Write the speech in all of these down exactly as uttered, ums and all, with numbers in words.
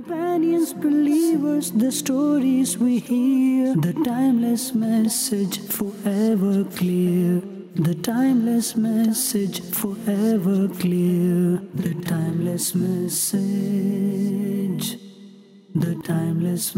Companions, believers, the stories we hear, the timeless message forever clear. The timeless message forever clear. The timeless message. The timeless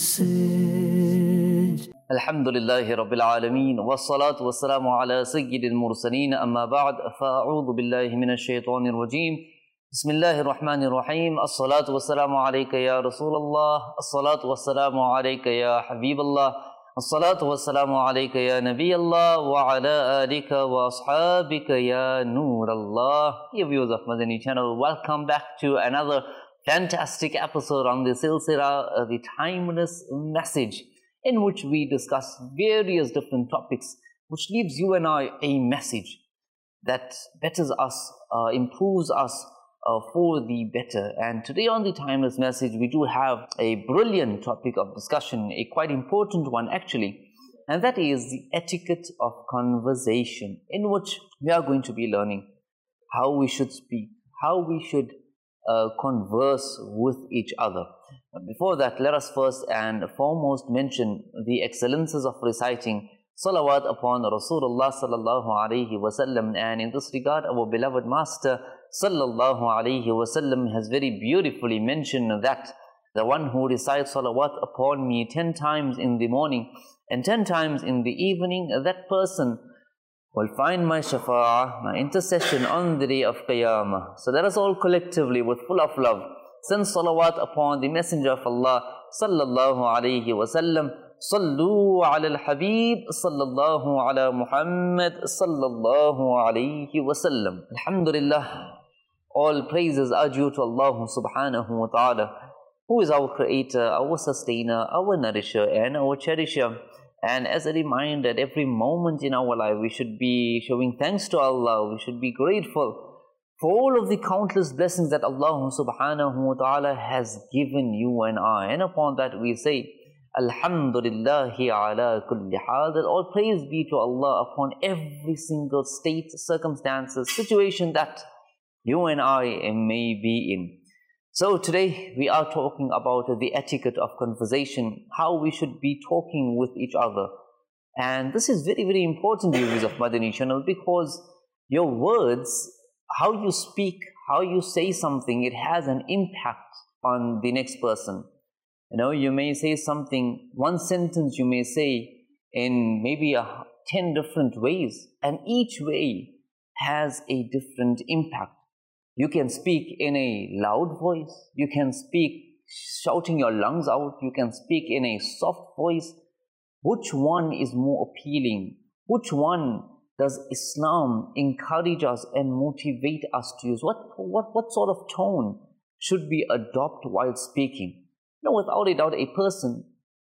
message. Alhamdulillahi Rabbil Alameen. Wassalatu wassalamu ala sayyidil mursaleen. Amma ba'd. Fa'a'udhu billahi minash shaitanir rajeem. Bismillahir Rahmanir Rahim. As-salatu wassalamu alayka ya Rasulallah. As-salatu wassalamu alayka ya Habiballah. As-salatu wassalamu alayka ya Nabiyallah. Wa ala alika wa ashabika ya Noorallah. Dear viewers of Madani channel, welcome back to another fantastic episode on the Silsila, uh, the timeless message, in which we discuss various different topics, which leaves you and I a message that betters us, uh, improves us uh, for the better. And today on the timeless message, we do have a brilliant topic of discussion, a quite important one actually, and that is the etiquette of conversation, in which we are going to be learning how we should speak, how we should uh, converse with each other. Before that, let us first and foremost mention the excellences of reciting salawat upon Rasulullah sallallahu alaihi wasallam. And in this regard, our beloved Master sallallahu alaihi wasallam has very beautifully mentioned that the one who recites salawat upon me ten times in the morning and ten times in the evening, that person will find my shafa'ah, my intercession on the day of Qiyamah. So let us all collectively, with full of love, send salawat upon the Messenger of Allah sallallahu alayhi wa sallam. Sallu ala al-Habib sallallahu ala Muhammad sallallahu alayhi wa sallam. Alhamdulillah, all praises are due to Allah subhanahu wa ta'ala, who is our creator, our sustainer, our nourisher and our cherisher. And as a reminder, at every moment in our life, we should be showing thanks to Allah, we should be grateful for all of the countless blessings that Allah subhanahu wa ta'ala has given you and I. And upon that we say, Alhamdulillahi ala kulli hal, that all praise be to Allah upon every single state, circumstances, situation that you and I may be in. So today we are talking about the etiquette of conversation, how we should be talking with each other. And this is very, very important, viewers of Madani channel, because your words, how you speak, how you say something, it has an impact on the next person. You know, you may say something, one sentence you may say in maybe a, ten different ways, and each way has a different impact. You can speak in a loud voice, you can speak shouting your lungs out, you can speak in a soft voice. Which one is more appealing? Which one does Islam encourage us and motivate us to use? What, what, what sort of tone should we adopt while speaking? You know, without a doubt, a person,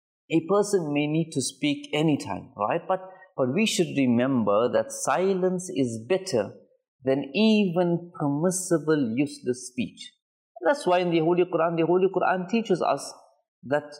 a person may need to speak anytime, right? But, but we should remember that silence is better than even permissible useless speech. That's why in the Holy Quran, the Holy Quran teaches us that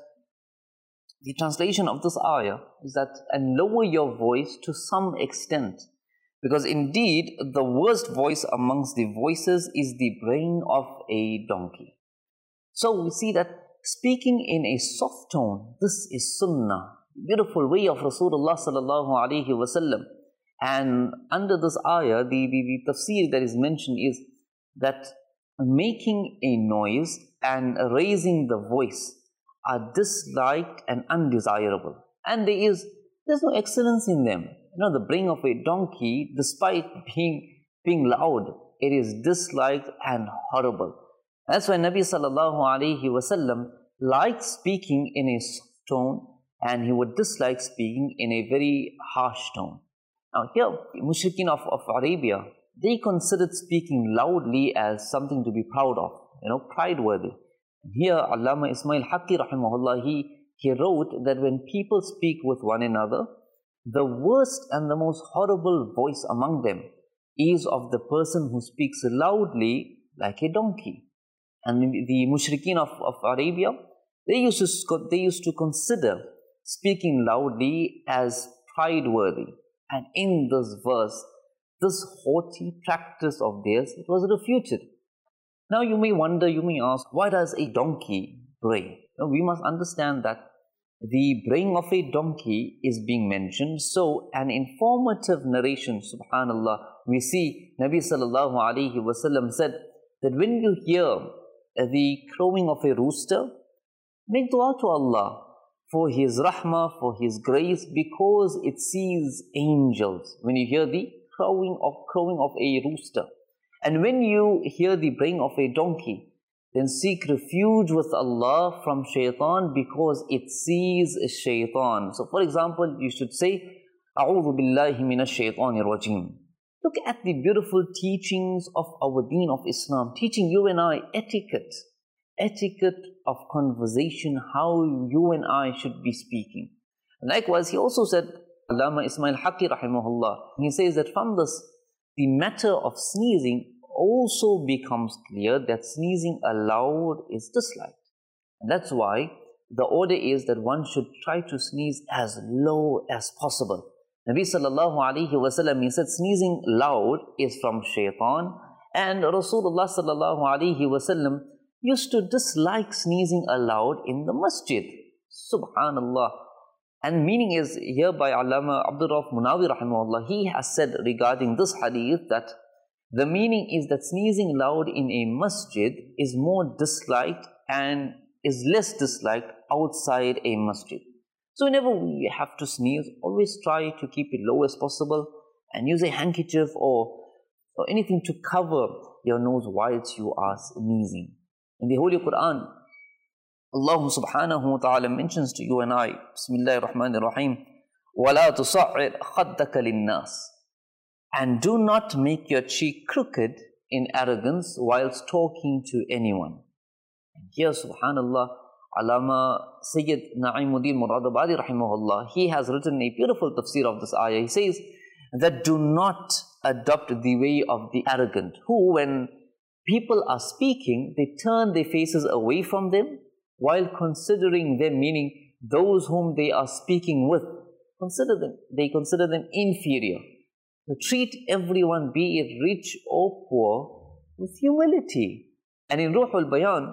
the translation of this ayah is that, and lower your voice to some extent, because indeed the worst voice amongst the voices is the braying of a donkey. So we see that speaking in a soft tone, this is sunnah, beautiful way of Rasulullah sallallahu alaihi wasallam. And under this ayah, the, the, the tafsir that is mentioned is that making a noise and raising the voice are disliked and undesirable. And there is there's no excellence in them. You know, the braying of a donkey, despite being, being loud, it is disliked and horrible. That's why Nabi sallallahu alayhi wasallam liked speaking in a soft tone, and he would dislike speaking in a very harsh tone. Now here, the mushrikeen of, of Arabia, they considered speaking loudly as something to be proud of, you know, pride-worthy. Here, Allama Ismail Haqqi rahimahullah, he, he wrote that when people speak with one another, the worst and the most horrible voice among them is of the person who speaks loudly like a donkey. And the, the mushrikeen of, of Arabia, they used, to, they used to consider speaking loudly as pride-worthy. And in this verse, this haughty practice of theirs, it was refuted. Now you may wonder, you may ask, why does a donkey bray. Now, we must understand that the braying of a donkey is being mentioned. So, an informative narration, subhanallah, we see Nabi sallallahu alayhi wasallam said that when you hear the crowing of a rooster, make dua to Allah for His rahmah, for His grace, because it sees angels. When you hear the crowing of crowing of a rooster, and when you hear the braying of a donkey, then seek refuge with Allah from shaitan, because it sees a shaitan. So, for example, you should say, A'udhu billahi minash shaitanir rajim. Look at the beautiful teachings of our deen of Islam, teaching you and I etiquette, etiquette of conversation, how you and I should be speaking. And likewise, he also said, Allama Ismail Haqqi rahimahullah, he says that from this, the matter of sneezing also becomes clear that sneezing aloud is disliked. And that's why the order is that one should try to sneeze as low as possible. Nabi sallallahu alayhi wasallam, he said sneezing loud is from shaitan, and Rasulullah sallallahu alayhi wasallam used to dislike sneezing aloud in the masjid. Subhanallah. And meaning is here by Allama Abdul Rauf Munawi rahimahullah, he has said regarding this hadith that the meaning is that sneezing loud in a masjid is more disliked and is less disliked outside a masjid. So whenever we have to sneeze, always try to keep it low as possible and use a handkerchief or, or anything to cover your nose whilst you are sneezing. In the Holy Quran, Allah subhanahu wa ta'ala mentions to you and I, Bismillahir Rahmanir Rahim, وَلَا تُصَعِّرْ خَدَّكَ لِلنَّاسِ, and do not make your cheek crooked in arrogance whilst talking to anyone. And here, subhanallah, Allama Sayyid Na'imuddin Muradabadi rahimahullah, he has written a beautiful tafsir of this ayah. He says that do not adopt the way of the arrogant, who when people are speaking, they turn their faces away from them while considering them, meaning those whom they are speaking with, consider them, they consider them inferior. So treat everyone, be it rich or poor, with humility. And in Ruhul Bayan,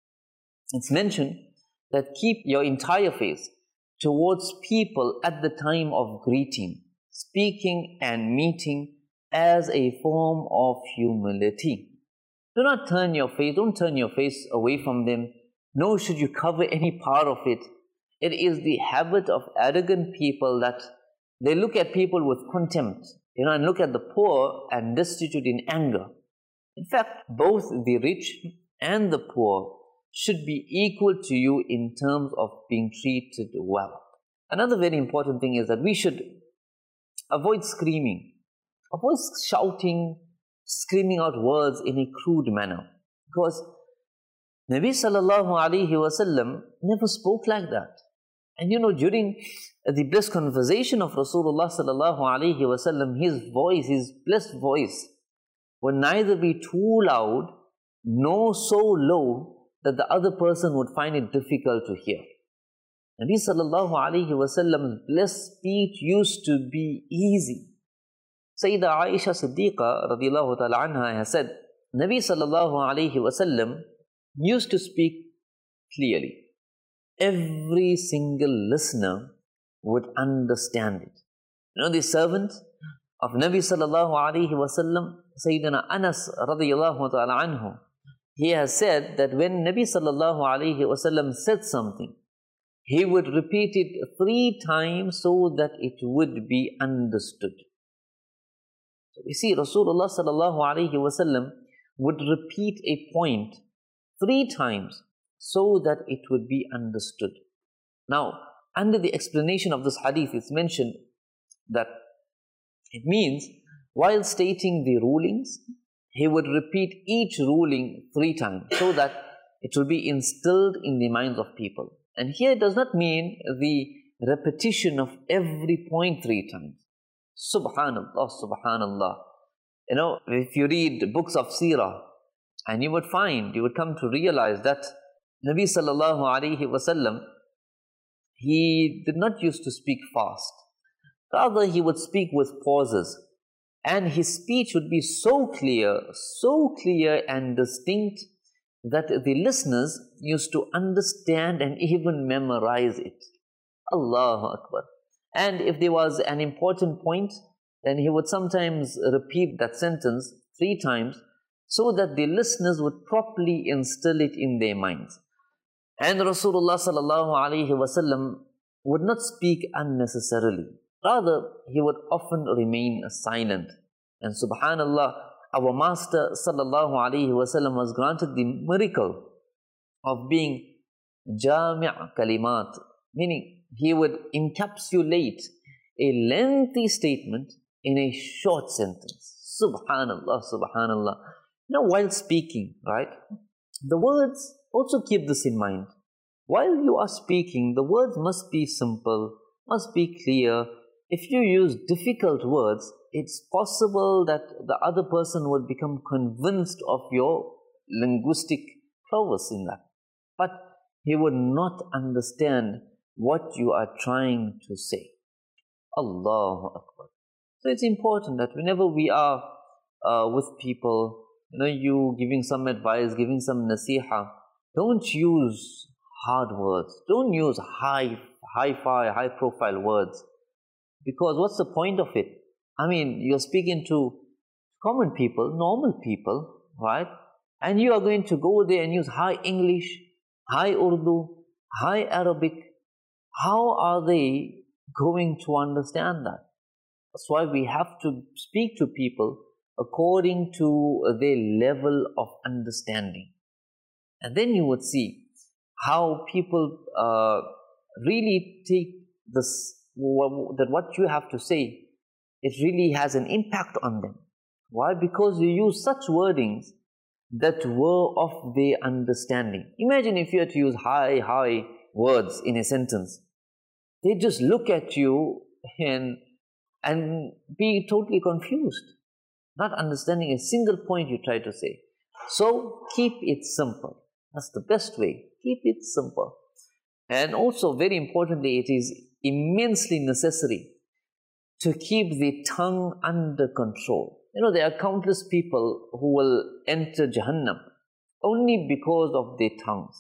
it's mentioned that keep your entire face towards people at the time of greeting, speaking and meeting as a form of humility. Do not turn your face, don't turn your face away from them, nor should you cover any part of it. It is the habit of arrogant people that they look at people with contempt, you know, and look at the poor and destitute in anger. In fact, both the rich and the poor should be equal to you in terms of being treated well. Another very important thing is that we should avoid screaming, avoid shouting, screaming out words in a crude manner, because Nabi sallallahu alayhi wasallam never spoke like that. And you know, during the blessed conversation of Rasulullah sallallahu alayhi wasallam, his voice, his blessed voice, would neither be too loud nor so low that the other person would find it difficult to hear. Nabi sallallahu alayhi wasallam's blessed speech used to be easy. Sayyidah Aisha Siddiqa radiallahu ta'ala anha has said, Nabi sallallahu alayhi wasallam used to speak clearly. Every single listener would understand it. You know, the servant of Nabi sallallahu alayhi wasallam, Sayyidina Anas radiallahu ta'ala anhu, he has said that when Nabi sallallahu alayhi wasallam said something, he would repeat it three times so that it would be understood. So we see Rasulullah sallallahu alayhi wasallam would repeat a point three times so that it would be understood. Now, under the explanation of this hadith, it's mentioned that it means while stating the rulings, he would repeat each ruling three times so that it will be instilled in the minds of people. And here it does not mean the repetition of every point three times. Subhanallah, subhanallah. You know, if you read books of seerah, and you would find, you would come to realize that Nabi sallallahu alayhi wasallam, he did not used to speak fast. Rather, he would speak with pauses. And his speech would be so clear, so clear and distinct that the listeners used to understand and even memorize it. Allahu Akbar. And if there was an important point, then he would sometimes repeat that sentence three times so that the listeners would properly instill it in their minds. And Rasulullah sallallahu alaihi wasallam would not speak unnecessarily. Rather, he would often remain silent. And subhanallah, our Master sallallahu alaihi wasallam was granted the miracle of being jami' kalimat, meaning he would encapsulate a lengthy statement in a short sentence. Subhanallah, subhanallah. Now, while speaking, right, the words, also keep this in mind. While you are speaking, the words must be simple, must be clear. If you use difficult words, it's possible that the other person would become convinced of your linguistic prowess in that. But he would not understand what you are trying to say. Allahu Akbar. So it's important that whenever we are uh, with people, you know, you giving some advice, giving some nasiha, don't use hard words. Don't use high, high-fi, high-profile words. Because what's the point of it? I mean, you're speaking to common people, normal people, right? And you are going to go there and use high English, high Urdu, high Arabic. How are they going to understand that? That's why we have to speak to people according to their level of understanding. And then you would see how people uh, really take this, that what you have to say, it really has an impact on them. Why? Because you use such wordings that were of their understanding. Imagine if you had to use high, high words in a sentence. They just look at you and, and be totally confused, not understanding a single point you try to say. So keep it simple. That's the best way. Keep it simple. And also, very importantly, it is immensely necessary to keep the tongue under control. You know, there are countless people who will enter Jahannam only because of their tongues.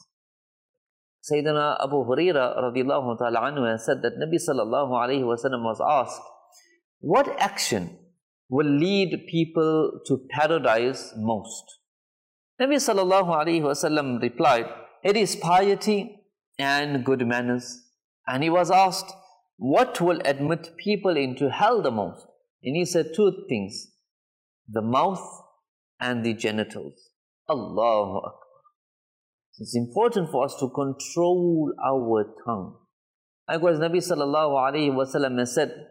Sayyidina Abu Huraira radiallahu ta'ala anhu has said that Nabi sallallahu alayhi wa sallam was asked, what action will lead people to paradise most? Nabi sallallahu alayhi wa sallam replied, it is piety and good manners. And he was asked, what will admit people into hell the most? And he said two things, the mouth and the genitals. Allahu Akbar. It's important for us to control our tongue. Likewise, Nabi sallallahu alayhi wa sallam has said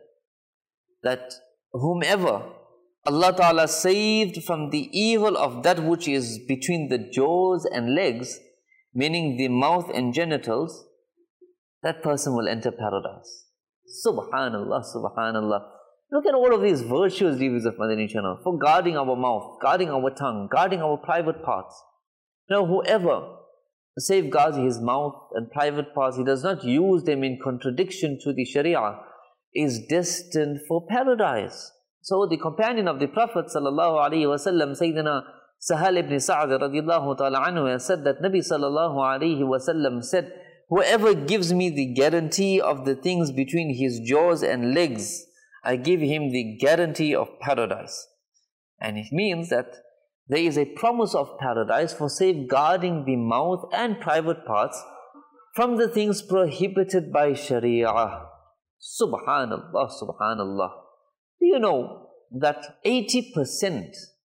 that whomever Allah Ta'ala saved from the evil of that which is between the jaws and legs, meaning the mouth and genitals, that person will enter paradise. Subhanallah, subhanallah. Look at all of these virtuous deeds of Madani Channel for guarding our mouth, guarding our tongue, guarding our private parts. Now, whoever safeguards his mouth and private parts, he does not use them in contradiction to the Sharia, is destined for paradise. So the companion of the Prophet sallallahu alaihi wasallam, Sayyidina Sahal ibn Sa'd radiallahu ta'ala anhu, has said that Nabi sallallahu alaihi wasallam said, whoever gives me the guarantee of the things between his jaws and legs, I give him the guarantee of paradise. And it means that there is a promise of paradise for safeguarding the mouth and private parts from the things prohibited by Sharia. Subhanallah, subhanallah. Do you know that eighty percent,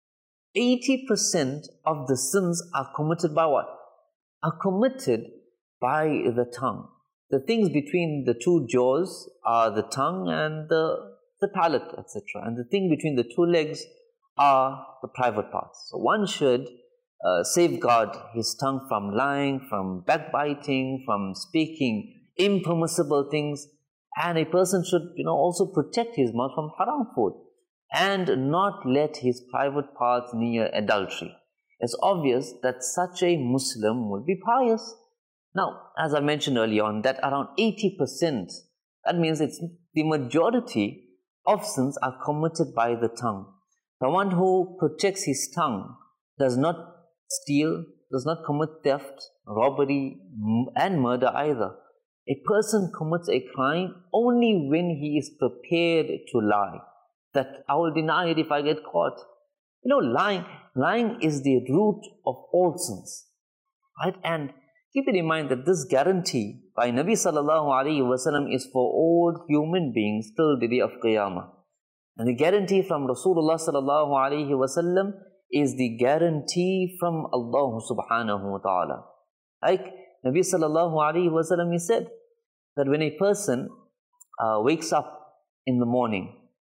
eighty percent of the sins are committed by what? Are committed by the tongue. The things between the two jaws are the tongue and the, the palate, et cetera. And the thing between the two legs are the private parts. So one should uh, safeguard his tongue from lying, from backbiting, from speaking impermissible things. And a person should, you know, also protect his mouth from haram food and not let his private parts near adultery. It's obvious that such a Muslim will be pious. Now, as I mentioned earlier on, that around eighty percent, that means it's the majority of sins are committed by the tongue. The one who protects his tongue does not steal, does not commit theft, robbery, and murder either. A person commits a crime only when he is prepared to lie. That I will deny it if I get caught. You know, lying, lying is the root of all sins. Right? And keep it in mind that this guarantee by Nabi sallallahu alaihi wasallam is for all human beings till the day of Qiyamah. And the guarantee from Rasulullah sallallahu alaihi wasallam is the guarantee from Allah subhanahu wa ta'ala. Like Nabi sallallahu alaihi wasallam, he said that when a person uh, wakes up in the morning,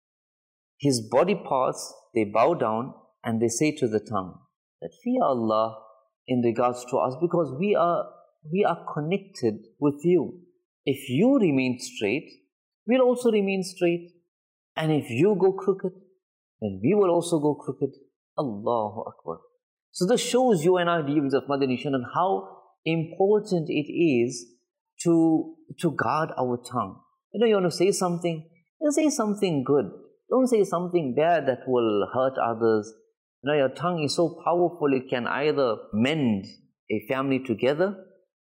his body parts, they bow down and they say to the tongue that fear Allah in regards to us, because we are we are connected with you. If you remain straight, we'll also remain straight. And if you go crooked, then we will also go crooked. Allahu Akbar. So this shows you and I, the viewers of Madani Channel, how important it is to, to guard our tongue. You know, you want to say something, then say something good. Don't say something bad that will hurt others. You know, your tongue is so powerful, it can either mend a family together,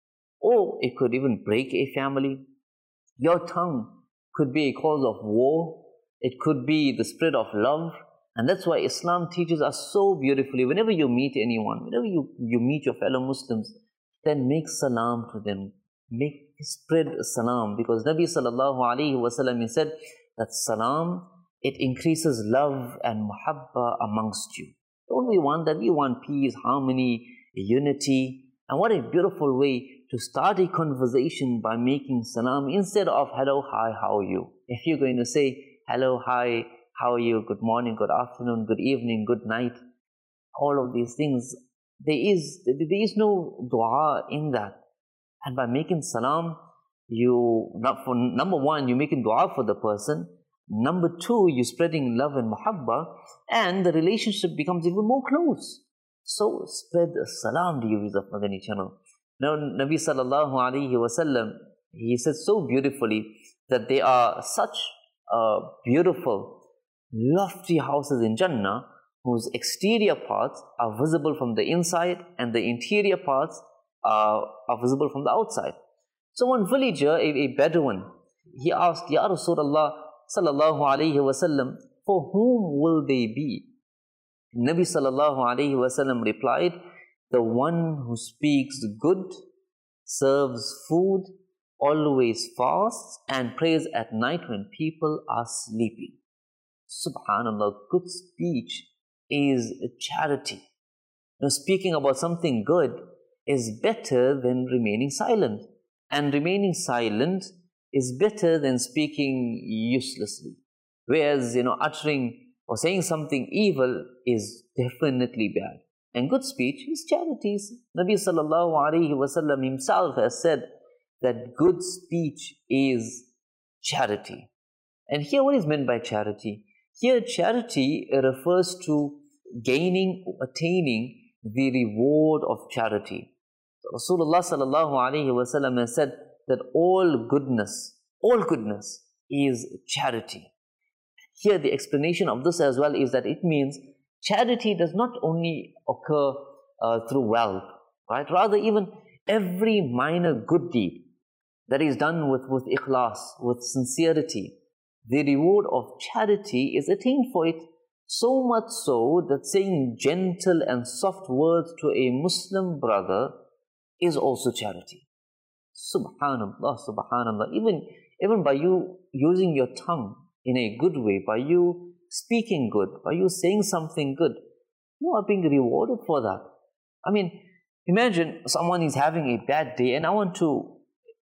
or it could even break a family. Your tongue could be a cause of war. It could be the spread of love. And that's why Islam teaches us so beautifully. Whenever you meet anyone, whenever you, you meet your fellow Muslims, then make salam to them. Make, spread salam. Because Nabi sallallahu alayhi wa sallam, he said that salam, it increases love and muhabba amongst you. Don't we want that? We want peace, harmony, unity. And what a beautiful way to start a conversation by making salam instead of hello, hi, how are you? If you're going to say hello, hi, how are you, good morning, good afternoon, good evening, good night, all of these things, there is, there is no dua in that. And by making salam, you, not for, number one, you're making dua for the person. Number two, you're spreading love and muhabba, and the relationship becomes even more close. So spread salam, the viewers of Madani Channel. Now, Nabi sallallahu alaihi wasallam, he said so beautifully that there are such uh, beautiful, lofty houses in Jannah whose exterior parts are visible from the inside and the interior parts are, are visible from the outside. So one villager, a, a Bedouin, he asked, Ya Rasulullah sallallahu alaihi wasallam, for whom will they be? Nabi sallallahu alaihi wasallam replied, the one who speaks good, serves food, always fasts, and prays at night when people are sleeping. Subhanallah, good speech is charity. Now, speaking about something good is better than remaining silent. And remaining silent is better than speaking uselessly. Whereas, you know, uttering or saying something evil is definitely bad. And good speech is charities. Nabi sallallahu alaihi wasallam himself has said that good speech is charity. And here what is meant by charity? Here charity refers to gaining, attaining the reward of charity. So Rasulullah sallallahu alaihi wasallam has said that all goodness, all goodness is charity. Here the explanation of this as well is that it means charity does not only occur uh, through wealth, right? Rather, even every minor good deed that is done with, with ikhlas, with sincerity, the reward of charity is attained for it. So much so that saying gentle and soft words to a Muslim brother is also charity. Subhanallah, subhanallah. Even, even by you using your tongue in a good way, by you speaking good, by you saying something good, you are being rewarded for that. I mean, imagine someone is having a bad day, and I want to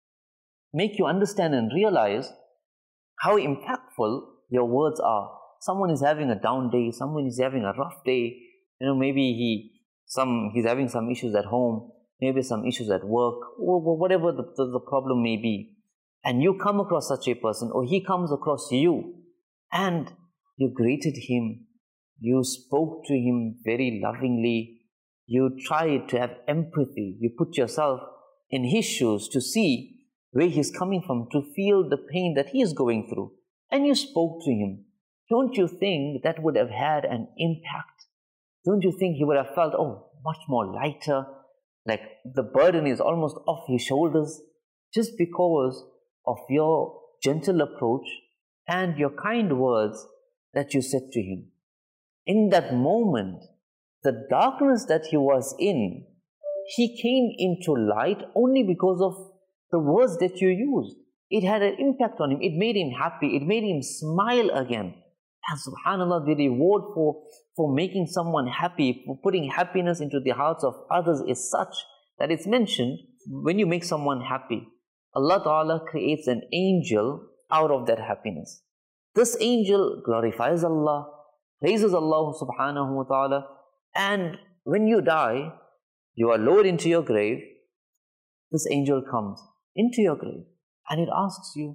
make you understand and realize how impactful your words are. Someone is having a down day, someone is having a rough day, you know, maybe he, some, he's having some issues at home, maybe some issues at work, or whatever the, the, the problem may be. And you come across such a person, or he comes across you, and you greeted him, you spoke to him very lovingly, you tried to have empathy, you put yourself in his shoes to see where he's coming from, to feel the pain that he is going through, and you spoke to him. Don't you think that would have had an impact? Don't you think he would have felt, oh, much more lighter, Like the burden is almost off his shoulders just because of your gentle approach and your kind words that you said to him. In that moment, the darkness that he was in, he came into light only because of the words that you used. It had an impact on him. It made him happy. It made him smile again. And subhanAllah, the reward for, for making someone happy, for putting happiness into the hearts of others is such that it's mentioned, when you make someone happy, Allah Ta'ala creates an angel out of that happiness. This angel glorifies Allah, praises Allah subhanahu wa ta'ala, and when you die, you are lowered into your grave, this angel comes into your grave and it asks you,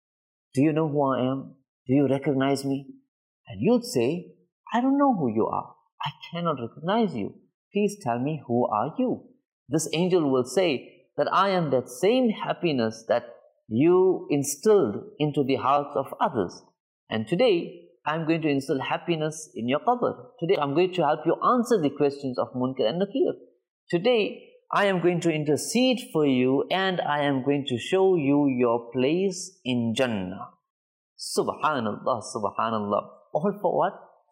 do you know who I am? Do you recognize me? And you'd say, I don't know who you are. I cannot recognize you. Please tell me, who are you? This angel will say that I am that same happiness that you instilled into the hearts of others. And today, I'm going to instill happiness in your qabr. Today, I'm going to help you answer the questions of Munkar and Nakir. Today, I am going to intercede for you and I am going to show you your place in Jannah. Subhanallah, Subhanallah. All for what?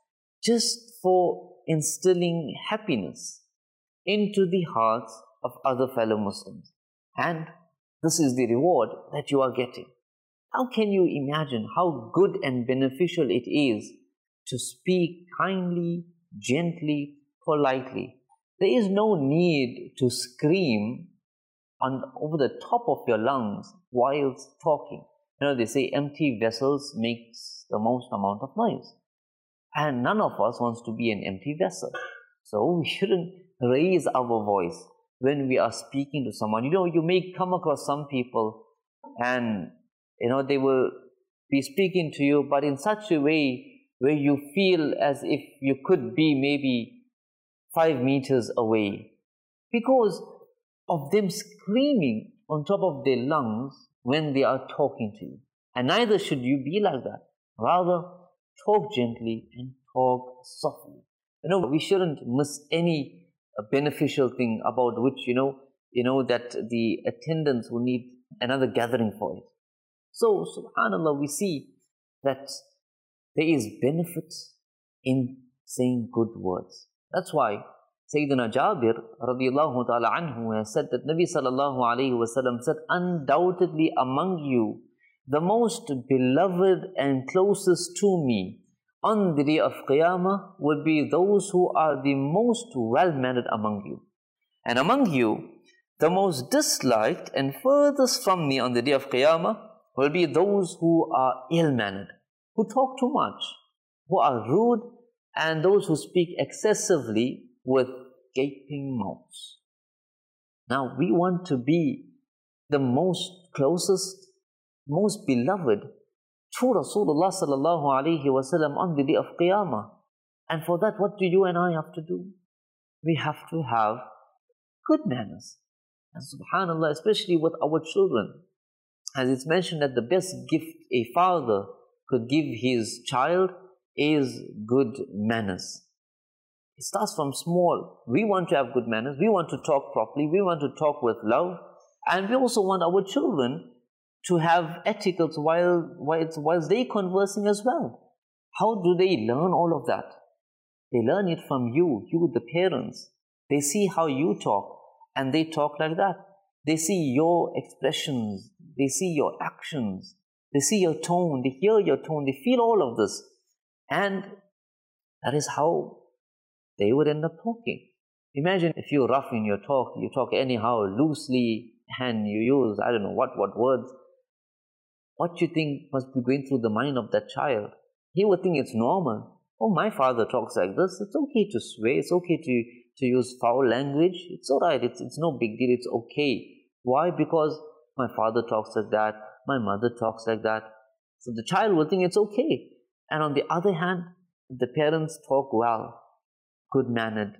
Just for instilling happiness into the hearts of other fellow Muslims. And this is the reward that you are getting. How can you imagine how good and beneficial it is to speak kindly, gently, politely? There is no need to scream on over the top of your lungs whilst talking. You know, they say empty vessels makes the most amount of noise. And none of us wants to be an empty vessel. So we shouldn't raise our voice when we are speaking to someone. You know, you may come across some people and, you know, they will be speaking to you, but in such a way where you feel as if you could be maybe five meters away because of them screaming on top of their lungs when they are talking to you. And neither should you be like that. Rather, talk gently and talk softly. You know, we shouldn't miss any beneficial thing about which, you know, you know that the attendants will need another gathering for it. So, subhanAllah, we see that there is benefit in saying good words. That's why Sayyidina Jabir radiallahu ta'ala anhu has said that Nabi sallallahu alayhi wa sallam said, undoubtedly among you, the most beloved and closest to me on the day of Qiyamah will be those who are the most well-mannered among you. And among you, the most disliked and furthest from me on the day of Qiyamah will be those who are ill-mannered, who talk too much, who are rude, and those who speak excessively with gaping mouths. Now, we want to be the most closest, most beloved to Rasulullah sallallahu alayhi wa sallam on the day of Qiyamah. And for that, what do you and I have to do? We have to have good manners. And subhanAllah, especially with our children, as it's mentioned that the best gift a father could give his child is good manners. It starts from small. We want to have good manners. We want to talk properly. We want to talk with love. And we also want our children to have etiquettes while, while, while they conversing as well. How do they learn all of that? They learn it from you, you the parents. They see how you talk and they talk like that. They see your expressions. They see your actions. They see your tone. They hear your tone. They feel all of this. And that is how they would end up talking. Imagine if you're rough in your talk, you talk anyhow, loosely, and you use, I don't know what, what words. What you think must be going through the mind of that child? He would think it's normal. Oh, my father talks like this. It's okay to swear. It's okay to, to use foul language. It's alright. It's, it's no big deal. It's okay. Why? Because my father talks like that. My mother talks like that. So the child will think it's okay. And on the other hand, the parents talk well, good-mannered,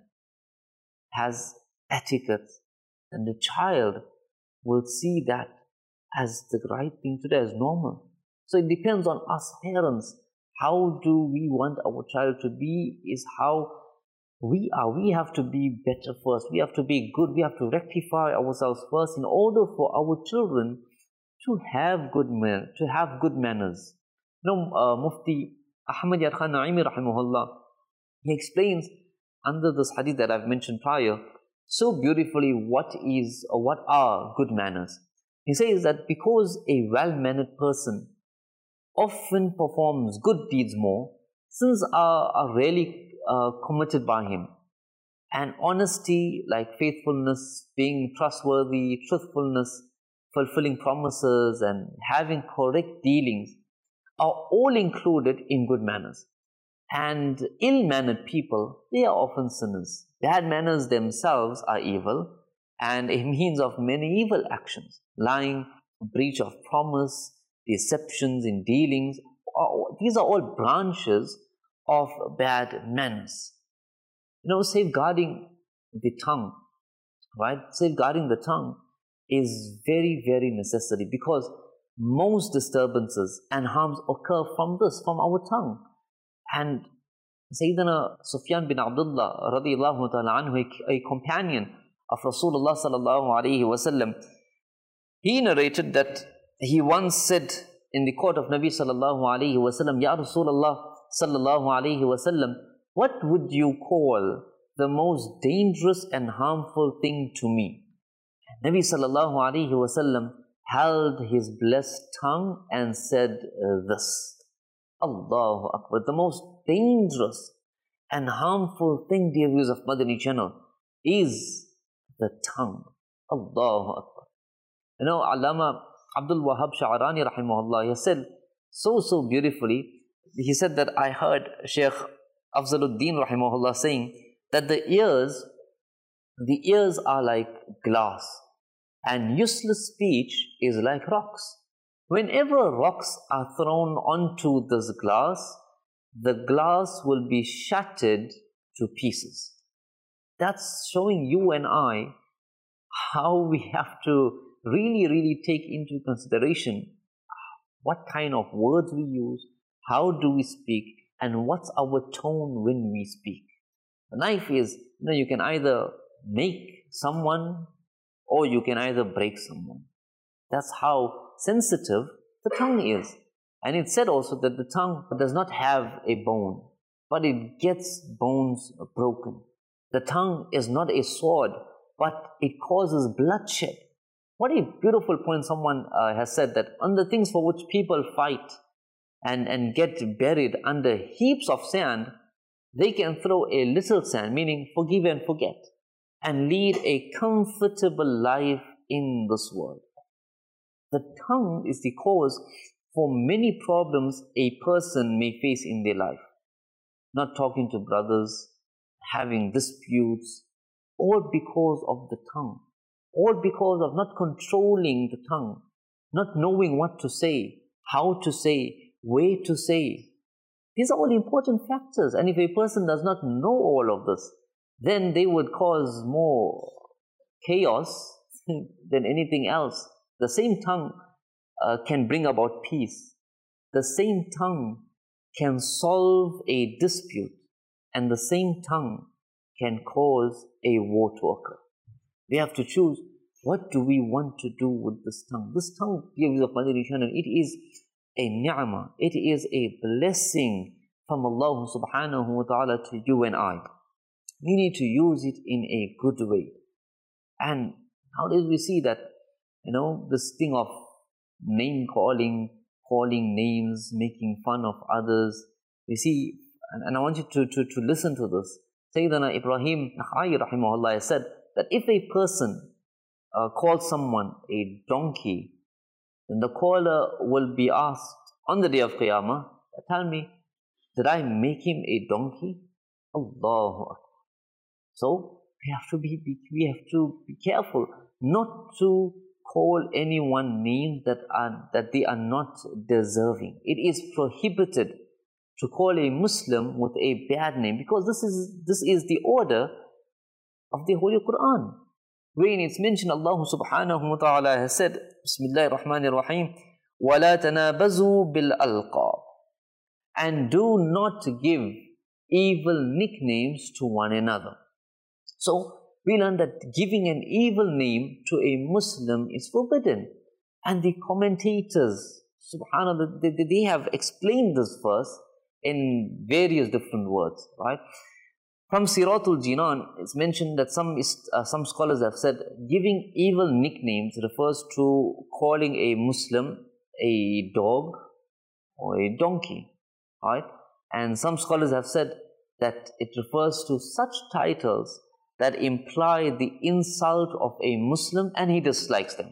has etiquette, and the child will see that as the right thing to do, as normal. So it depends on us parents. How do we want our child to be is how we are, we have to be better first. We have to be good. We have to rectify ourselves first in order for our children to have good man, to have good manners. You know, uh, Mufti Ahmad Yar Khan Naimi rahimahullah, he explains under this hadith that I've mentioned prior so beautifully what is or what are good manners. He says that because a well-mannered person often performs good deeds more, sins are, are rarely uh, committed by him. And honesty, like faithfulness, being trustworthy, truthfulness, fulfilling promises, and having correct dealings are all included in good manners. And ill-mannered people, they are often sinners. Bad manners themselves are evil and a means of many evil actions. Lying, breach of promise, deceptions in dealings, these are all branches of bad manners. You know, safeguarding the tongue, right? Safeguarding the tongue is very, very necessary because most disturbances and harms occur from this, from our tongue. And Sayyidina Sufyan bin Abdullah radiyallahu ta'ala anhu, a companion of Rasulullah sallallahu alayhi wasallam, he narrated that he once said in the court of Nabi sallallahu alayhi wasallam, Ya Rasulullah sallallahu alayhi wasallam, what would you call the most dangerous and harmful thing to me? Nabi sallallahu alayhi wasallam held his blessed tongue and said uh, this, Allahu Akbar, the most dangerous and harmful thing, dear viewers of Madani channel, is the tongue. Allahu Akbar. You know, Allama Abdul Wahab Sha'arani rahimahullah, he said so, so beautifully, he said that I heard Shaykh Afzaluddin rahimahullah saying that the ears, the ears are like glass and useless speech is like rocks. Whenever rocks are thrown onto this glass, the glass will be shattered to pieces. That's showing you and I how we have to really, really take into consideration what kind of words we use, how do we speak, and what's our tone when we speak. The knife is, you know, you can either make someone or you can either break someone. That's how sensitive the tongue is. And it said also that the tongue does not have a bone, but it gets bones broken. The tongue is not a sword, but it causes bloodshed. What a beautiful point someone uh, has said, that on the things for which people fight and, and get buried under heaps of sand, they can throw a little sand, meaning forgive and forget, and lead a comfortable life in this world. The tongue is the cause for many problems a person may face in their life. Not talking to brothers, having disputes, all because of the tongue. All because of not controlling the tongue, not knowing what to say, how to say, where to say. These are all important factors. And if a person does not know all of this, then they would cause more chaos than anything else. The same tongue uh, can bring about peace. The same tongue can solve a dispute. And the same tongue can cause a war to occur. We have to choose, what do we want to do with this tongue? This tongue, dear viewers of Madani channel, it is a ni'mah. It is a blessing from Allah subhanahu wa ta'ala to you and I. We need to use it in a good way. And nowadays we see that, you know, this thing of name calling, calling names, making fun of others. We see, and, and I want you to, to, to listen to this. Sayyidina Ibrahim Nakhai rahimahullah said that if a person uh, calls someone a donkey, then the caller will be asked on the day of Qiyamah, tell me, did I make him a donkey? Allahu Akbar. So we have to be, be we have to be careful not to call anyone names that are that they are not deserving. It is prohibited to call a Muslim with a bad name, because this is this is the order of the Holy Quran. When it's mentioned, Allah subhanahu wa ta'ala has said, Bismillahir Rahmanir Rahim, وَلَا تَنَابَزُوا بِالْأَلْقَابِ, and do not give evil nicknames to one another. So we learn that giving an evil name to a Muslim is forbidden. And the commentators, subhanAllah, they, they have explained this verse in various different words, right? From Siratul Jinan, it's mentioned that some, uh, some scholars have said giving evil nicknames refers to calling a Muslim a dog or a donkey, right? And some scholars have said that it refers to such titles that imply the insult of a Muslim and he dislikes them.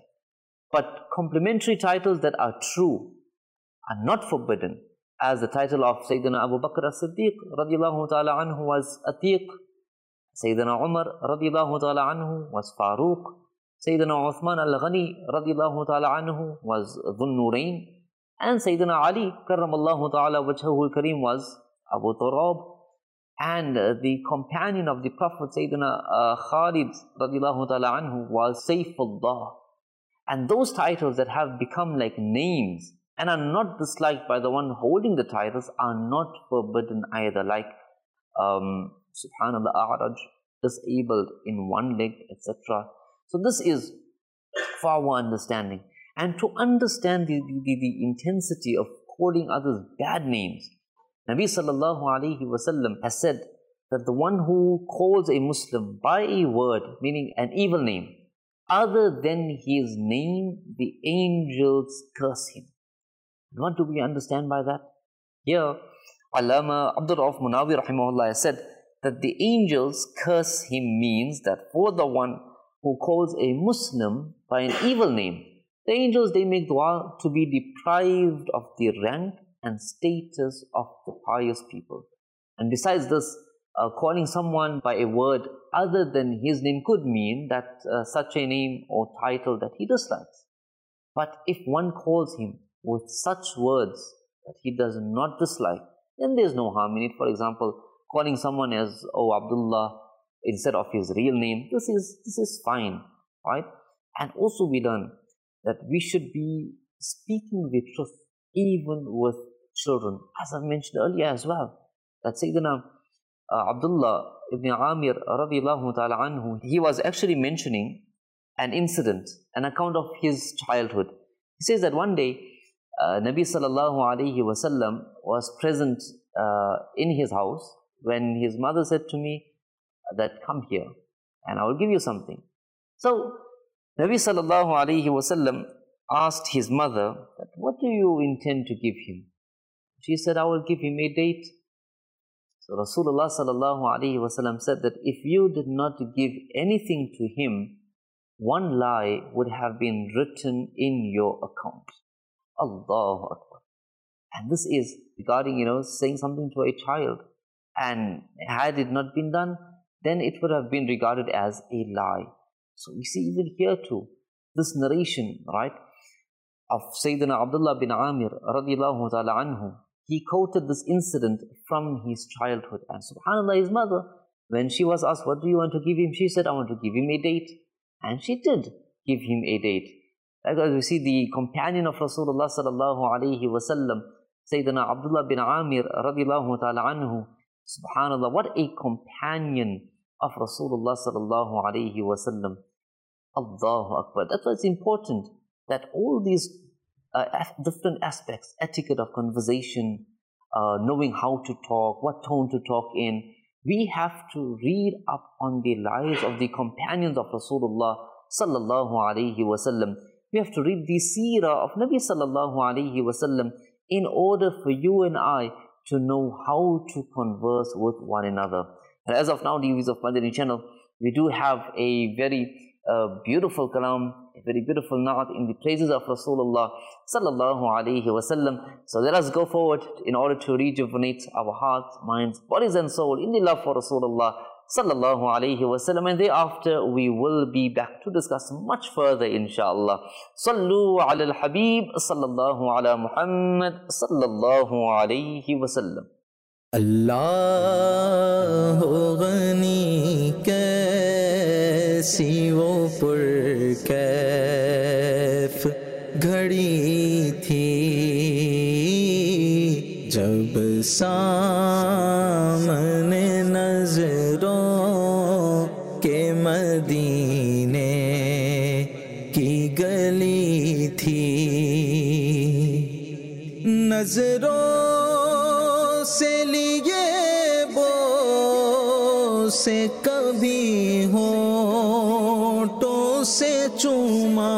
But complementary titles that are true are not forbidden, as the title of Sayyidina Abu Bakr as-Siddiq radiyallahu ta'ala anhu was Atiq, Sayyidina Umar radiyallahu ta'ala anhu was Faruq, Sayyidina Uthman al-Ghani radiyallahu ta'ala anhu was Dhun Nurayn, and Sayyidina Ali karramallahu ta'ala wajhahu al-Kareem was Abu Turab, and uh, the companion of the Prophet Sayyidina uh, Khalid radiyallahu ta'ala anhu was Sayfullah. And those titles that have become like names and are not disliked by the one holding the titles are not forbidden either, like um, subhanallah, a'raj, disabled in one leg, et cetera. So this is for our understanding. And to understand the, the, the intensity of calling others bad names, Nabi sallallahu alayhi wasallam has said that the one who calls a Muslim by a word, meaning an evil name, other than his name, the angels curse him. What do we understand by that? Here, Allama Abdul Rauf Munawi rahimahullah has said that the angels curse him means that for the one who calls a Muslim by an evil name, the angels, they make dua to be deprived of the rank and status of the pious people. And besides this, uh, calling someone by a word other than his name could mean that uh, such a name or title that he dislikes. But if one calls him with such words that he does not dislike, then there is no harm in it. For example, calling someone as, oh, Abdullah, instead of his real name, this is, this is fine, right? And also we learn that we should be speaking the truth even with children, as I mentioned earlier as well. That Sayyidina uh, Abdullah ibn Amir radiyallahu ta'ala anhu, he was actually mentioning an incident, an account of his childhood. He says that one day, uh, Nabi sallallahu alayhi wasallam was present uh, in his house when his mother said to me that, come here and I will give you something. So Nabi sallallahu alayhi wasallam asked his mother, that, what do you intend to give him? She said, I will give him a date. So Rasulullah sallallahu alayhi wasallam said that if you did not give anything to him, one lie would have been written in your account. Allahu Akbar. And this is regarding, you know, saying something to a child. And had it not been done, then it would have been regarded as a lie. So we see even here too, this narration, right, of Sayyidina Abdullah bin Amir radiyallahu ta'ala anhu. He quoted this incident from his childhood. And subhanAllah, his mother, when she was asked, what do you want to give him? She said, I want to give him a date. And she did give him a date. Because we see the companion of Rasulullah sallallahu alayhi wasallam, Sayyidina Abdullah bin Amir radiyallahu ta'ala anhu. Subhanallah, what a companion of Rasulullah sallallahu alayhi wasallam. Allahu Akbar. That's why it's important that all these uh, different aspects, etiquette of conversation, uh, knowing how to talk, what tone to talk in, we have to read up on the lives of the companions of Rasulullah sallallahu alayhi wasallam. We have to read the seerah of Nabi sallallahu alayhi wasallam in order for you and I to know how to converse with one another. And as of now, the viewers of Madani channel, we do have a very uh, beautiful kalam, a very beautiful naat in the praises of Rasulullah sallallahu alayhi wasallam. So let us go forward in order to rejuvenate our hearts, minds, bodies and soul in the love for Rasulullah sallallahu alayhi wasallam. And thereafter we will be back to discuss much further, inshallah. Sallu ala al-Habib sallallahu ala Muhammad sallallahu alayhi wasallam. Allah ghani kaisi wo purkaif घड़ी थी जब सामने تھی، نظروں سے لیے بوسے کبھی ہونٹوں سے چوما،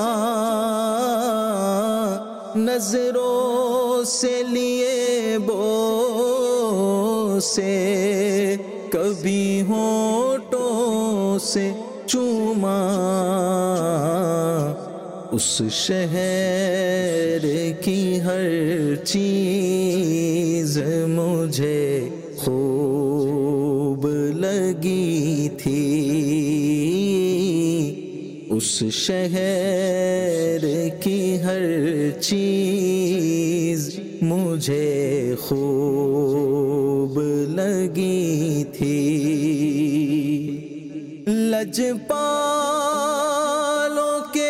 نظروں سے لیے بوسے کبھی ہونٹوں سے چوما، اس شہر کی ہر چیز مجھے خوب لگی تھی، اس شہر کی ہر چیز مجھے خوب لگی تھی، لجپالوں کے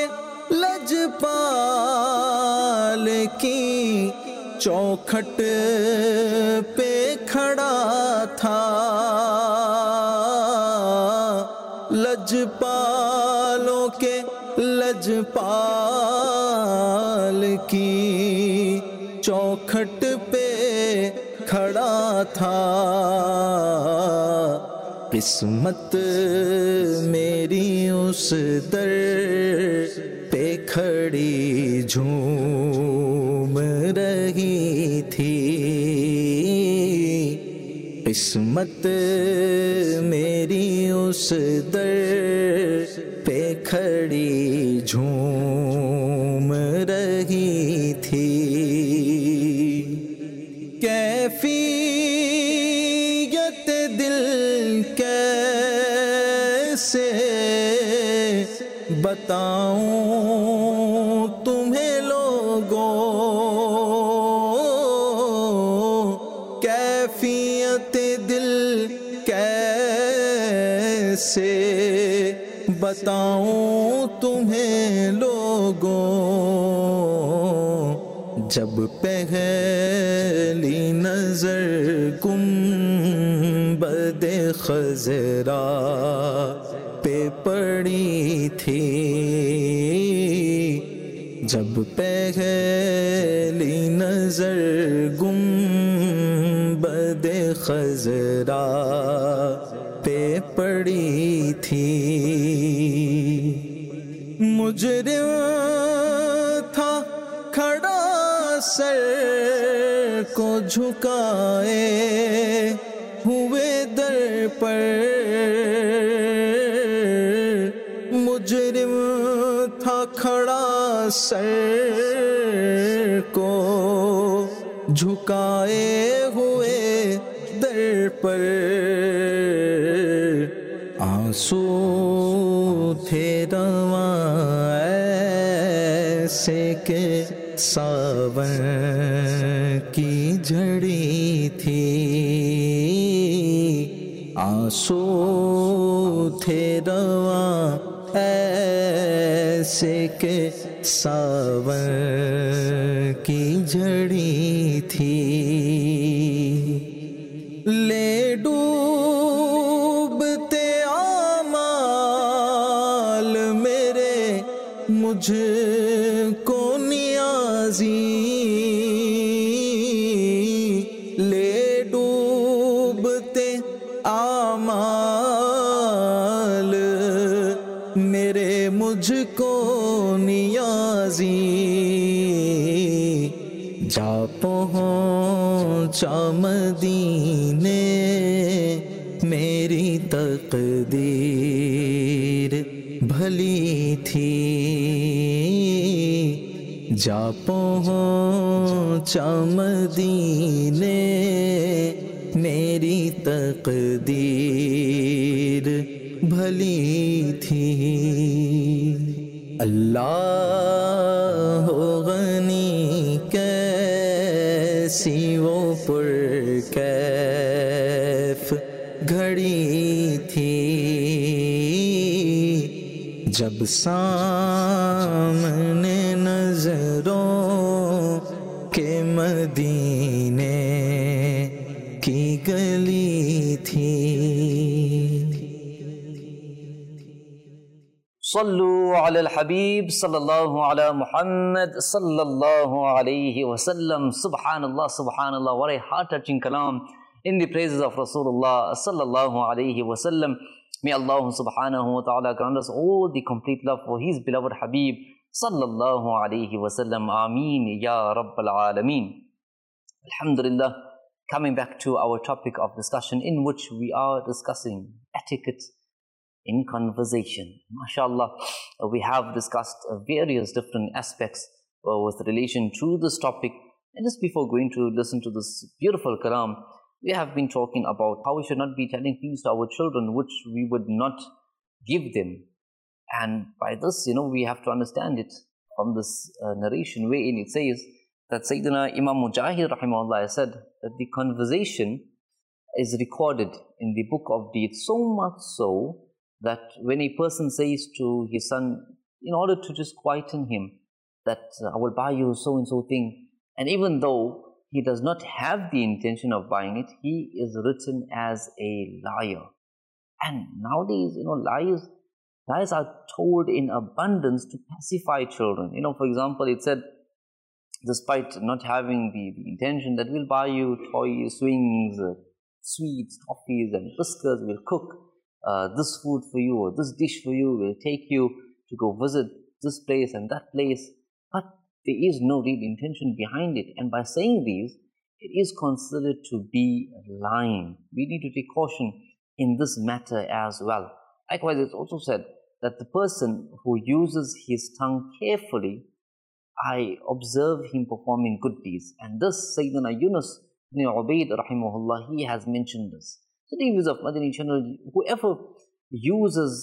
لجپال کی چوکھٹ پہ کھڑا تھا، لجپالوں کے لجپال کی چوکھٹ پہ کھڑا تھا، قسمت میری اس در پہ کھڑی جھوم رہی تھی، قسمت میری اس در پہ کھڑی جھوم رہی تھی، کیفیت دل کیسے بتاؤں تمہیں لوگوں، کیفیت دل کیسے بتاؤں تمہیں لوگوں، جب پہلی نظر گنبد خضرا پہ پڑی تھی، جب پہلی نظر گنبد خضرا پہ پڑی تھی، مجرم تھا کھڑا سر کو جھکائے ہوئے در پر، مجرم تھا کھڑا سر کو جھکائے ہوئے در پر، آنسو تھے رواں ایسے کہ ساون کی جھڑی تھی، آنسو تھے رواں ایسے کہ ساون کی جھڑی تھی، لے ڈوبتے اعمال میرے مجھ کو نیازی، لے ڈوبتے اعمال میرے مجھ کو نیازی، جا پہنچا مدینے میری تقدیر بھلی تھی، جا پہنچا مدینے میری تقدیر بھلی تھی، اللہ غنی کیسی وہ پر کیف گھڑی تھی، جب سامنے نظروں کے مدینے کی گلی تھی۔ Sallu ala al-Habib sallallahu ala Muhammad sallallahu alayhi wa sallam. Subhanallah, subhanallah. What a heart-touching kalam in the praises of Rasulullah sallallahu alayhi wa sallam. May Allah subhanahu wa ta'ala grant us all the complete love for His beloved Habib sallallahu alayhi wa sallam. Ameen ya Rabbal Alameen. Alhamdulillah, coming back to our topic of discussion, in which we are discussing etiquette in conversation. MashaAllah, uh, we have discussed uh, various different aspects uh, with relation to this topic. And just before going to listen to this beautiful kalam, we have been talking about how we should not be telling things to our children which we would not give them. And by this, you know, we have to understand it from this uh, narration wherein it says that Sayyidina Imam Mujahid rahimahullah said that the conversation is recorded in the book of deeds, so much so that when a person says to his son, in order to just quieten him, that uh, I will buy you so and so thing, and even though he does not have the intention of buying it, he is written as a liar. And nowadays, you know, lies, lies are told in abundance to pacify children. You know, for example, it said, despite not having the, the intention that we'll buy you toys, swings, uh, sweets, toffees, and biscuits, we'll cook Uh, this food for you or this dish for you, will take you to go visit this place and that place, but there is no real intention behind it. And by saying these, it is considered to be lying. We need to take caution in this matter as well. Likewise, it's also said that the person who uses his tongue carefully, I observe him performing good deeds. And this Sayyidina Yunus ibn Ubayd rahimahullah, he has mentioned this. So the viewers of Madani channel, whoever uses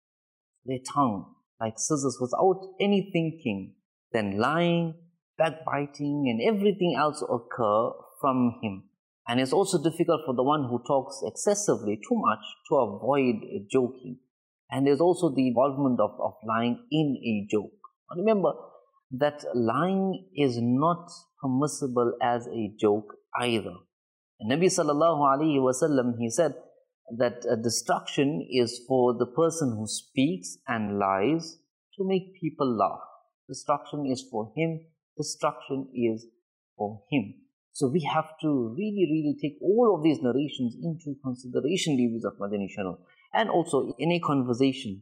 their tongue like scissors without any thinking, then lying, backbiting, and everything else occur from him. And it's also difficult for the one who talks excessively, too much, to avoid joking. And there's also the involvement of, of lying in a joke. And remember that lying is not permissible as a joke either. And Nabi sallallahu alayhi wa sallam, he said that uh, destruction is for the person who speaks and lies to make people laugh. Destruction is for him. Destruction is for him. So we have to really, really take all of these narrations into consideration, viewers of Madani channel. And also in a conversation,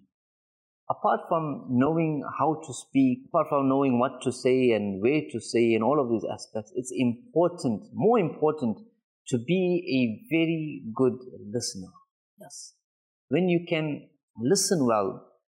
apart from knowing how to speak, apart from knowing what to say and where to say and all of these aspects, it's important, more important, to be a very good listener. Yes. When you can listen well,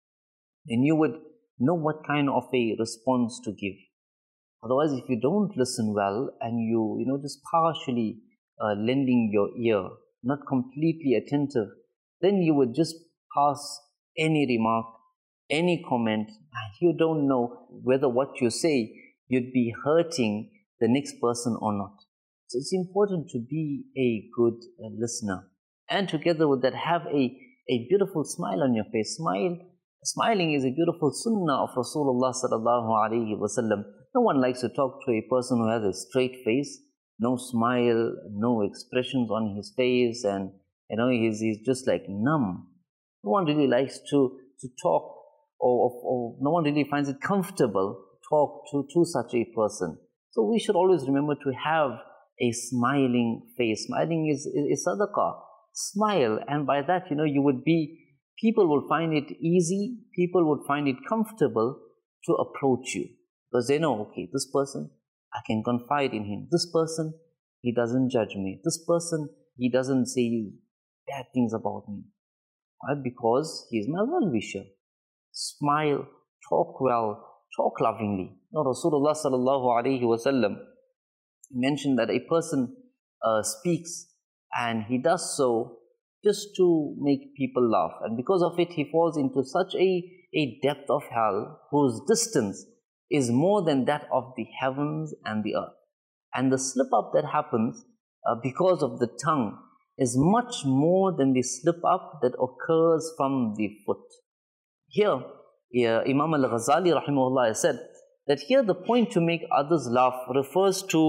then you would know what kind of a response to give. Otherwise, if you don't listen well and you, you know, just partially uh, lending your ear, not completely attentive, then you would just pass any remark, any comment, and you don't know whether what you say you'd be hurting the next person or not. So it's important to be a good uh, listener. And together with that, have a, a beautiful smile on your face. Smile. Smiling is a beautiful sunnah of Rasulullah sallallahu alayhi wa sallam. No one likes to talk to a person who has a straight face, no smile, no expressions on his face, and you know, he's, he's just like numb. No one really likes to, to talk, or, or no one really finds it comfortable to talk to, to such a person. So we should always remember to have a smiling face. Smiling is, is, is sadaqah. Smile, and by that, you know, you would be, people will find it easy, people would find it comfortable to approach you. Because they know, okay, this person, I can confide in him. This person, he doesn't judge me. This person, he doesn't say bad things about me. Why? Because he is my well-wisher. Smile, talk well, talk lovingly. Now, Rasulullah sallallahu alayhi wa sallam mentioned that a person uh, speaks and he does so just to make people laugh, and because of it he falls into such a, a depth of hell whose distance is more than that of the heavens and the earth. And the slip up that happens uh, because of the tongue is much more than the slip up that occurs from the foot. Here, yeah, Imam al-Ghazali rahimahullah said that here the point to make others laugh refers to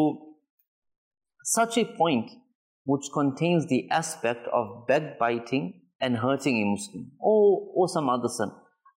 such a point which contains the aspect of backbiting and hurting a Muslim or, or some other sin.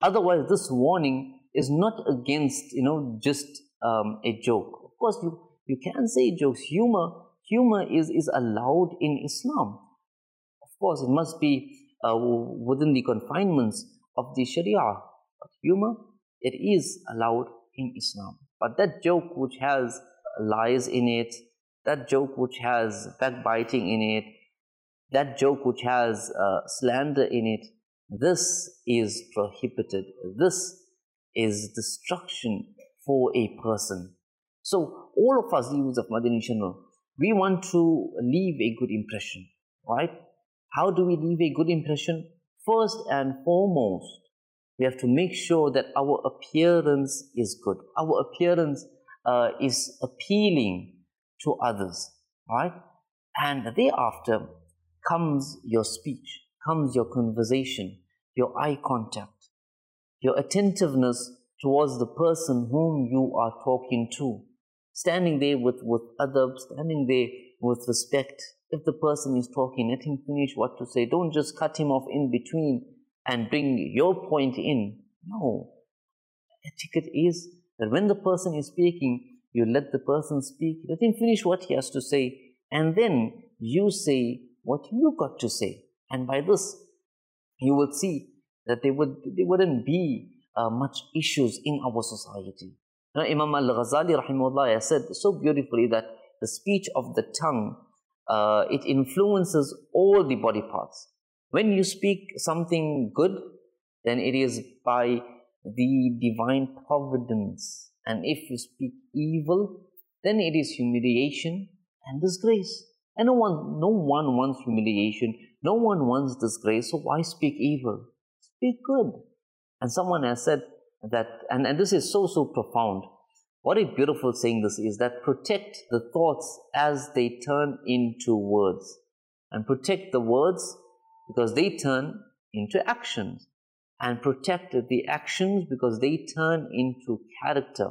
Otherwise, this warning is not against, you know, just um, a joke. Of course, you, you can say jokes. Humor, humor is, is allowed in Islam. Of course, it must be uh, within the confinements of the Sharia. But humor, it is allowed in Islam. But that joke which has lies in it, that joke which has backbiting in it, that joke which has uh, slander in it, this is prohibited. This is destruction for a person. So all of us, youths of Madani Channel, we want to leave a good impression, right? How do we leave a good impression? First and foremost, we have to make sure that our appearance is good. Our appearance uh, is appealing to others, right? And thereafter comes your speech, comes your conversation, your eye contact, your attentiveness towards the person whom you are talking to. Standing there with, with adab, standing there with respect. If the person is talking, let him finish what to say. Don't just cut him off in between and bring your point in. No. Etiquette is that when the person is speaking, you let the person speak, let him finish what he has to say, and then you say what you got to say. And by this, you will see that there, would, there wouldn't be uh, much issues in our society. You know, Imam Al-Ghazali rahimahullah has said so beautifully that the speech of the tongue, uh, it influences all the body parts. When you speak something good, then it is by the divine providence. And if you speak evil, then it is humiliation and disgrace. And no one, no one wants humiliation, no one wants disgrace, so why speak evil? Speak good. And someone has said that, and, and this is so, so profound. What a beautiful saying this is, that protect the thoughts as they turn into words. And protect the words because they turn into actions. And protect the actions because they turn into character.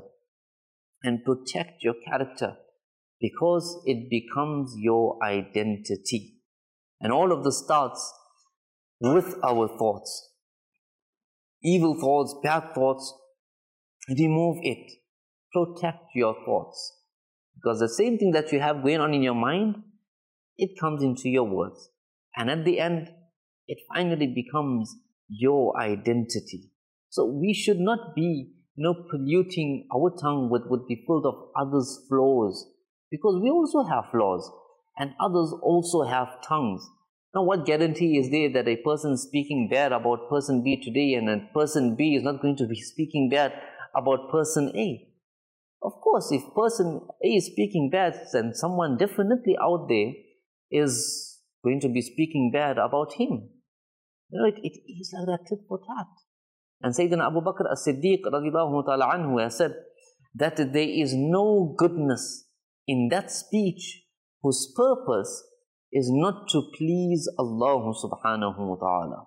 And protect your character because it becomes your identity. And all of this starts with our thoughts. Evil thoughts, bad thoughts, remove it. Protect your thoughts. Because the same thing that you have going on in your mind, it comes into your words. And at the end, it finally becomes your identity. So we should not be, you know, polluting our tongue with, with the filth of others' flaws. Because we also have flaws. And others also have tongues. Now, what guarantee is there that a person speaking bad about person B today and a person B is not going to be speaking bad about person A? Of course, if person A is speaking bad, then someone definitely out there is going to be speaking bad about him. You know, it, it is like that tit for tat. And Sayyidina Abu Bakr as-Siddiq radiallahu ta'ala anhu has said that there is no goodness in that speech whose purpose is not to please Allah subhanahu wa ta'ala.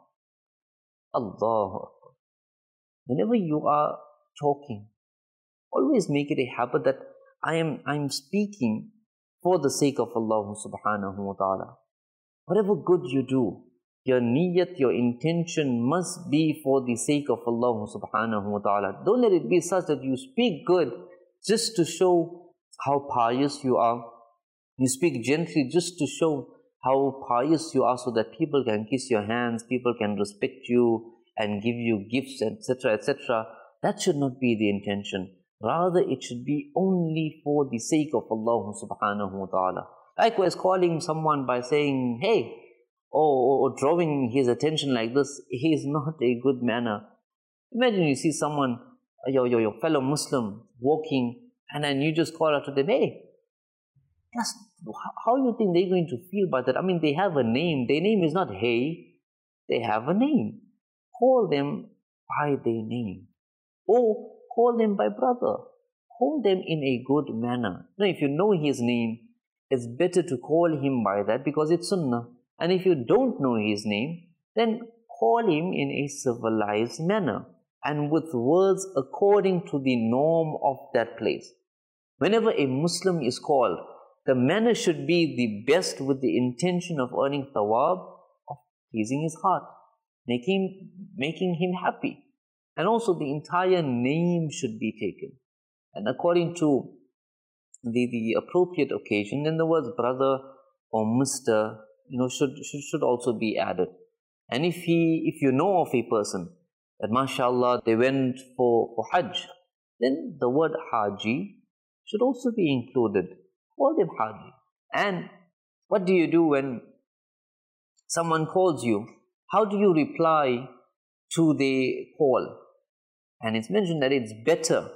Allahu Akbar. Whenever you are talking, always make it a habit that I am I'm speaking for the sake of Allah subhanahu wa ta'ala. Whatever good you do, your niyat, your intention must be for the sake of Allah subhanahu wa ta'ala. Don't let it be such that you speak good just to show how pious you are. You speak gently just to show how pious you are so that people can kiss your hands, people can respect you and give you gifts, et cetera, et cetera. That should not be the intention. Rather, it should be only for the sake of Allah subhanahu wa ta'ala. Likewise, calling someone by saying, hey, or, or drawing his attention like this, he is not a good manner. Imagine you see someone, your, your, your fellow Muslim, walking, and then you just call out to them, hey, that's, how do you think they're going to feel about that? I mean, they have a name. Their name is not hey, they have a name. Call them by their name. Or call them by brother. Call them in a good manner. Now, if you know his name, it's better to call him by that because it's sunnah. And if you don't know his name, then call him in a civilized manner and with words according to the norm of that place. Whenever a Muslim is called, the manner should be the best with the intention of earning thawab, of pleasing his heart, making, making him happy. And also the entire name should be taken. And according to the, the appropriate occasion, then the words brother or mister, you know, should, should, should also be added. And if he, if you know of a person that mashallah they went for, for Hajj, then the word Haji should also be included. Call them Haji. And what do you do when someone calls you? How do you reply to the call? And it's mentioned that it's better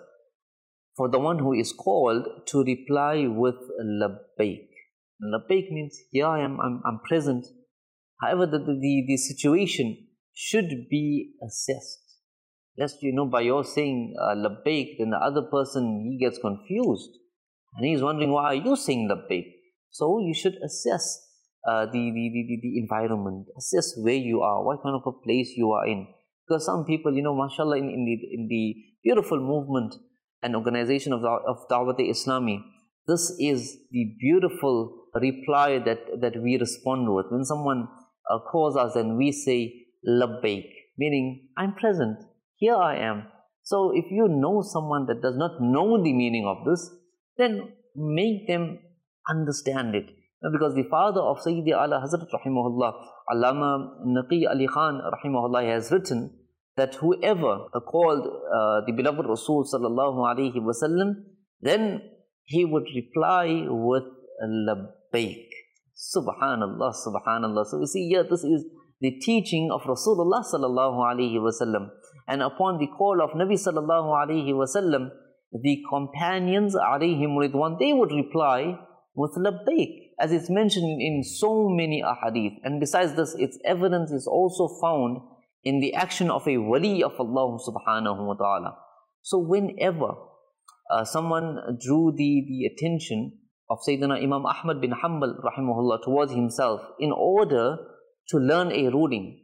for the one who is called to reply with labbaik. Labbaik means, here I am, I'm, I'm present. However, the, the, the situation should be assessed. Lest, you know, by your saying uh, labbaik, then the other person, he gets confused. And he's wondering, why are you saying labbaik? So you should assess uh, the, the, the, the environment, assess where you are, what kind of a place you are in. Because some people, you know, mashallah, in, in, the, in the beautiful movement and organization of, the, of Dawat-e-Islami, this is the beautiful reply that, that we respond with. When someone uh, calls us and we say labbaik, meaning I'm present, here I am. So if you know someone that does not know the meaning of this, then make them understand it. Because the father of Sayyidi Ala Hazrat Rahimahullah, Allama Naqi Ali Khan Rahimahullah, has written that whoever called uh, the beloved Rasul Sallallahu Alaihi Wasallam, then he would reply with labbaik. Subhanallah, Subhanallah. So we see here, this is the teaching of Rasulullah Sallallahu Alaihi Wasallam. And upon the call of Nabi Sallallahu Alaihi Wasallam, the companions alayhim ridwan, they would reply with labbaik, as it's mentioned in so many ahadith. And besides this, its evidence is also found in the action of a wali of Allah subhanahu wa ta'ala. So whenever uh, someone drew the, the attention of Sayyidina Imam Ahmad bin Hanbal rahimahullah towards himself in order to learn a ruling,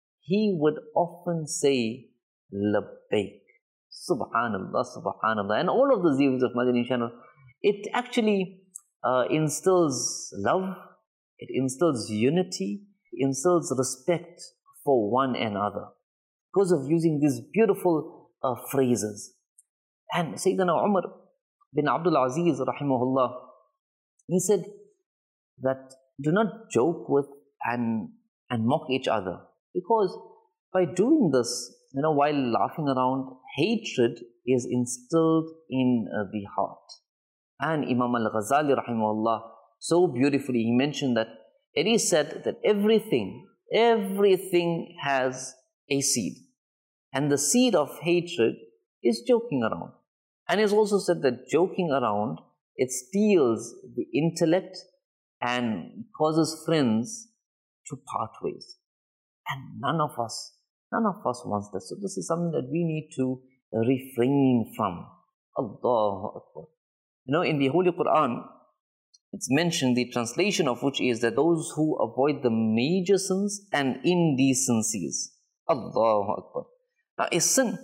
he would often say labbaik. Subhanallah, Subhanallah. And all of the views of Madani channel, it actually uh, instills love, it instills unity, it instills respect for one another because of using these beautiful uh, phrases. And Sayyidina Umar bin Abdul Aziz rahimahullah, he said that do not joke with and, and mock each other, because by doing this, you know, while laughing around, hatred is instilled in uh, the heart. And Imam al-Ghazali rahimahullah, so beautifully, he mentioned that it is said that everything, everything has a seed. And the seed of hatred is joking around. And it's also said that joking around, it steals the intellect and causes friends to part ways. And none of us None of us wants that. So this is something that we need to refrain from. Allahu Akbar. You know, in the Holy Quran, it's mentioned, the translation of which is that those who avoid the major sins and indecencies. Allahu Akbar. Now, a sin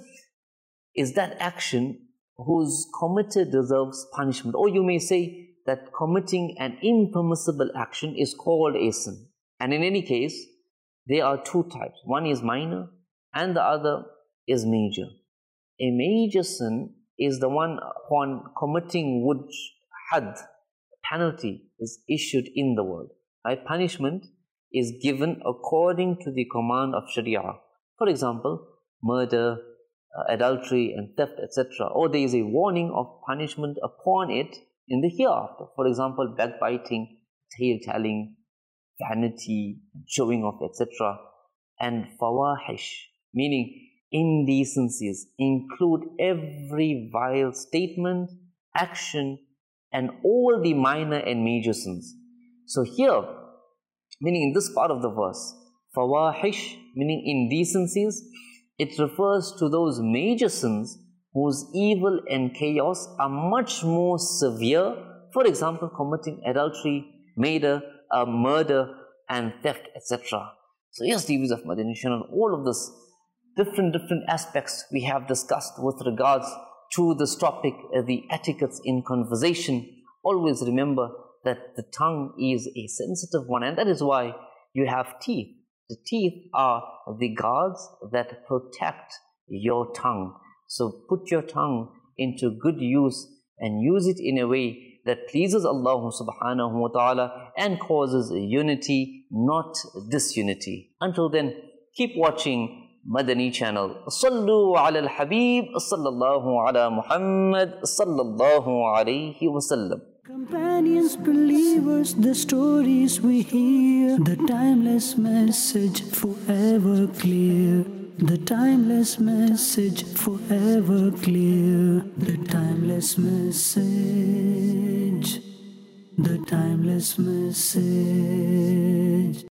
is that action whose committer deserves punishment. Or you may say that committing an impermissible action is called a sin. And in any case, there are two types. One is minor and the other is major. A major sin is the one upon committing which had penalty is issued in the world. Right? Punishment is given according to the command of Sharia. For example, murder, uh, adultery and theft, et cetera. Or there is a warning of punishment upon it in the hereafter. For example, backbiting, tale-telling, vanity, showing off, et cetera. And fawahish, meaning indecencies, include every vile statement, action, and all the minor and major sins. So here, meaning in this part of the verse, fawahish, meaning indecencies, it refers to those major sins whose evil and chaos are much more severe. For example, committing adultery, murder, uh, murder, and theft, et cetera. So yes, the views of Madani Channel, all of this different different aspects we have discussed with regards to this topic, uh, the etiquettes in conversation. Always remember that the tongue is a sensitive one, and that is why you have teeth. The teeth are the guards that protect your tongue. So put your tongue into good use and use it in a way that pleases Allah subhanahu wa ta'ala and causes unity, not disunity. Until then, keep watching Madani channel. Sallu ala al-Habib, sallallahu ala Muhammad, sallallahu alayhi wa sallam. Companions, believers, the stories we hear, the timeless message forever clear. The timeless message forever clear. The timeless message. The timeless message.